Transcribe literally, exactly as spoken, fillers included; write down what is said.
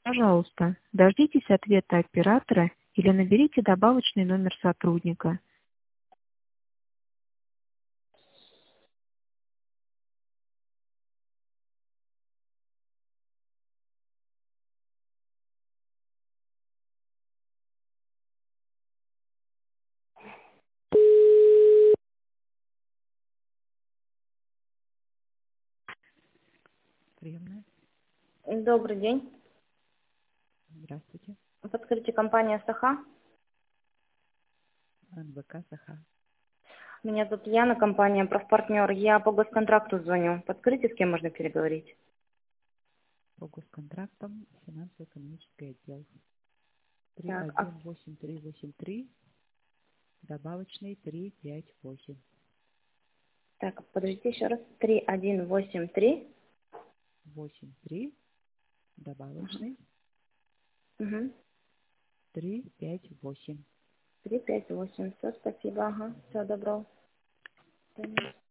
Пожалуйста, дождитесь ответа оператора или наберите добавочный номер сотрудника. Приемная. Добрый день. Здравствуйте. Подскажите, компания Саха. эн вэ ка Саха. Меня зовут Яна, компания «Профпартнер». Я по госконтракту звоню. Подскажите, с кем можно переговорить? По госконтрактам финансово-экономический отдел. три Так, а, один восемь три восемь три, добавочный три пять восемь. так, подождите еще раз. три один восемь три. восемь три, добавочный Угу. три пять восемь. три пять восемь. Все, спасибо. Ага. Всего доброго.